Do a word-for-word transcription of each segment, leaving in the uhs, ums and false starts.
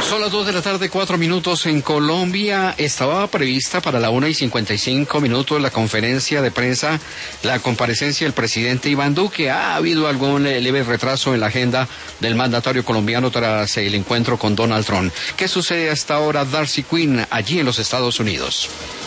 Son las dos de la tarde, cuatro minutos en Colombia. Estaba prevista para la una y cincuenta y cinco minutos la conferencia de prensa, la comparecencia del presidente Iván Duque. Ha habido algún leve retraso en la agenda del mandatario colombiano tras el encuentro con Donald Trump. ¿Qué sucede hasta ahora, Darcy Quinn, allí en los Estados Unidos?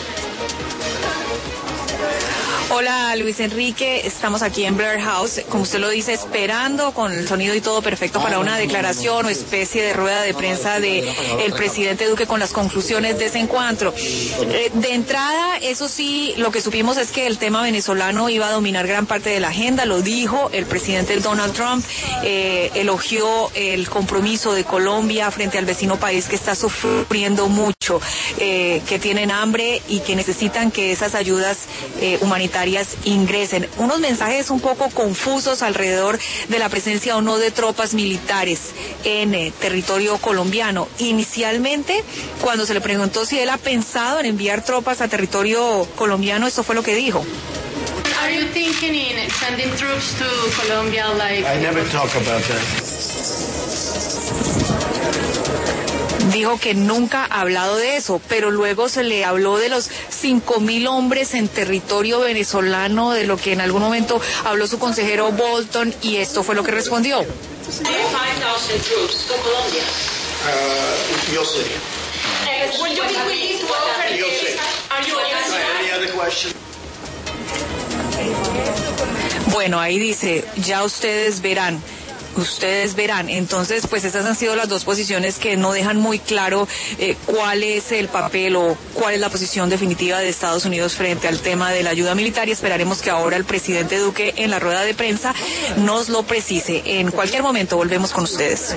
Hola Luis Enrique, estamos aquí en Blair House, como usted lo dice, esperando con el sonido y todo perfecto para una declaración o especie de rueda de prensa de el presidente Duque con las conclusiones de ese encuentro. Eh, de entrada, eso sí, lo que supimos es que el tema venezolano iba a dominar gran parte de la agenda, lo dijo el presidente Donald Trump, eh, elogió el compromiso de Colombia frente al vecino país que está sufriendo mucho, eh, que tienen hambre y que necesitan que esas ayudas eh, humanitarias ingresen. Unos mensajes un poco confusos alrededor de la presencia o no de tropas militares en eh, territorio colombiano. Inicialmente, cuando se le preguntó si él ha pensado en enviar tropas a territorio colombiano, esto fue lo que dijo. Are you thinking in sending troops to Colombia like... I never talk about that. Dijo que nunca ha hablado de eso, pero luego se le habló de los cinco mil hombres en territorio venezolano, de lo que en algún momento habló su consejero Bolton, y esto fue lo que respondió. five thousand troops to Colombia. Uh, you'll see. Will you be willing to offer You'll see. Are you Any other questions? Bueno, ahí dice, ya ustedes verán. Ustedes verán. Entonces, pues esas han sido las dos posiciones que no dejan muy claro eh, cuál es el papel o cuál es la posición definitiva de Estados Unidos frente al tema de la ayuda militar, y esperaremos que ahora el presidente Duque en la rueda de prensa nos lo precise. En cualquier momento volvemos con ustedes.